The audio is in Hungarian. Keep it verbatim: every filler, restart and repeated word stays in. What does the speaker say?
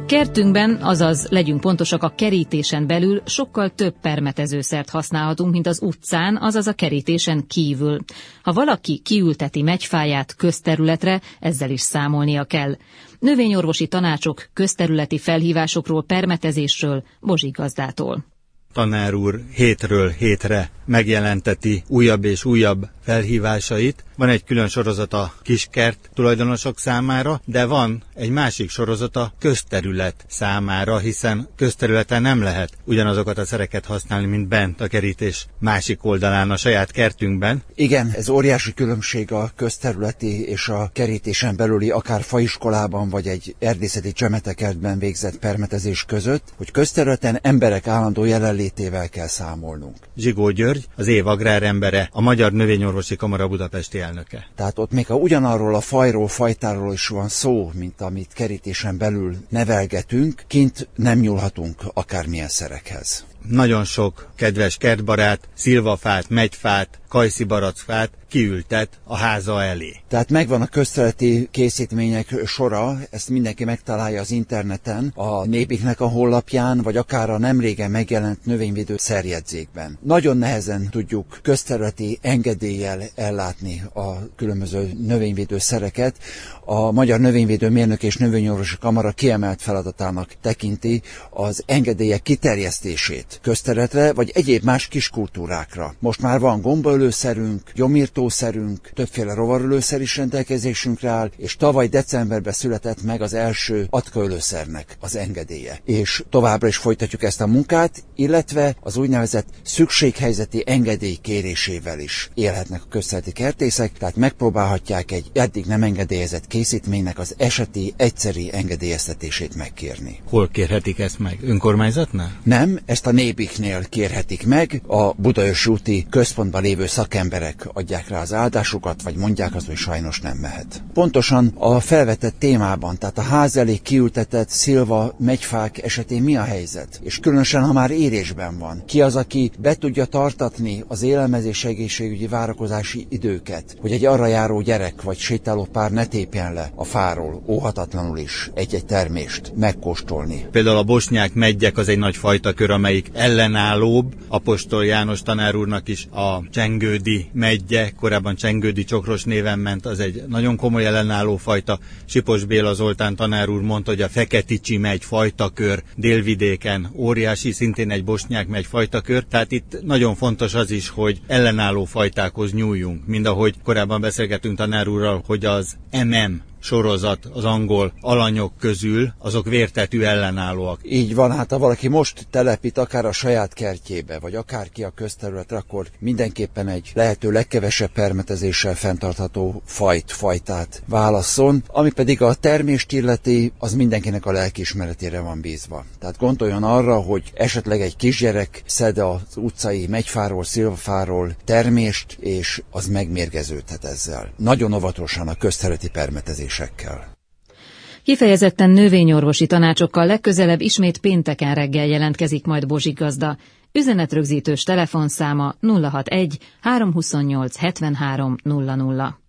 Kertünkben, azaz legyünk pontosak, a kerítésen belül sokkal több permetezőszert használhatunk, mint az utcán, azaz a kerítésen kívül. Ha valaki kiülteti megyfáját közterületre, ezzel is számolnia kell. Növényorvosi tanácsok közterületi felhívásokról, permetezésről Bozsik gazdától. Tanár úr hétről hétre megjelenteti újabb és újabb felhívásait. Van egy külön sorozat a kiskert tulajdonosok számára, de van egy másik sorozat a közterület számára, hiszen közterületen nem lehet ugyanazokat a szereket használni, mint bent a kerítés másik oldalán, a saját kertünkben. Igen, ez óriási különbség a közterületi és a kerítésen belüli, akár faiskolában vagy egy erdészeti csemetekertben végzett permetezés között, hogy közterületen emberek állandó jelenlétével kell számolnunk. Zsigó György, az év agrárembere, a Magyar Növényorvosi Kamara budapesti elnöke. Tehát ott még ha ugyanarról a fajról, fajtáról is van szó, mint amit kerítésen belül nevelgetünk, kint nem nyúlhatunk akármilyen szerekhez. Nagyon sok kedves kertbarát szilvafát, megyfát, kajszibarackfát kiültet a háza elé. Tehát megvan a közterületi készítmények sora, ezt mindenki megtalálja az interneten, a Népiknek a honlapján, vagy akár a nemrégen megjelent növényvédő szerjegyzékben. Nagyon nehezen tudjuk közterületi engedéllyel ellátni a különböző növényvédő szereket. A Magyar Növényvédő Mérnök és Növényorvosi Kamara kiemelt feladatának tekinti az engedélyek kiterjesztését közterületre, vagy egyéb más kiskultúrákra. Most már van gombaölőszerünk, gyomírtószerünk, többféle rovarölőszer is rendelkezésünkre áll, és tavaly decemberben született meg az első atkaölőszernek az engedélye. És továbbra is folytatjuk ezt a munkát, illetve az úgynevezett szükséghelyzeti engedély kérésével is élhetnek a közterületi kertészek, tehát megpróbálhatják egy eddig nem engedélyezett készítménynek az eseti, egyszeri engedélyeztetését megkérni. Hol kérhetik ezt meg? Önkormányzatnál? Nem, ezt a Nébiknél kérhetik meg, a Budaörsi úti központban lévő szakemberek adják rá az áldásukat, vagy mondják azt, hogy sajnos nem mehet. Pontosan a felvetett témában, tehát a ház elé kiültetett szilva, megyfák esetén mi a helyzet? És különösen, ha már érésben van. Ki az, aki be tudja tartatni az élelmezés egészségügyi várakozási időket, hogy egy arra járó gyerek vagy sétáló pár ne tépjen le a fáról, óhatatlanul is egy-egy termést megkóstolni. Például a bosnyák meggyek az egy nagy fajtakör, amelyik ellenállóbb. Apostol János tanár úrnak is a csengődi meggye, korábban csengődi csokros néven ment, az egy nagyon komoly ellenálló fajta. Sipos Béla Zoltán tanár úr mondta, hogy a Feketicsi megy fajtakör délvidéken óriási, szintén egy bosnyák megy fajtakör, tehát itt nagyon fontos az is, hogy ellenálló fajtákhoz nyúljunk, mind ahogy korábban beszélgetünk tanár úrral, hogy az em em sorozat az angol alanyok közül, azok vértetű ellenállóak. Így van, hát ha valaki most telepít akár a saját kertjébe, vagy akár ki a közterületre, akkor mindenképpen egy lehető legkevesebb permetezéssel fenntartható fajt, fajtát válasszon, ami pedig a termést illeti, az mindenkinek a lelkiismeretére van bízva. Tehát gondoljon arra, hogy esetleg egy kisgyerek szed az utcai megyfáról, szilvafáról termést, és az megmérgeződhet ezzel. Nagyon óvatosan a közterületi permetezés. Kifejezetten növényorvosi tanácsokkal legközelebb ismét pénteken reggel jelentkezik majd Bozsik gazda. Üzenetrögzítős telefonszáma nulla hatvanegy, háromszázhuszonnyolc, hetvenhárom nulla nulla.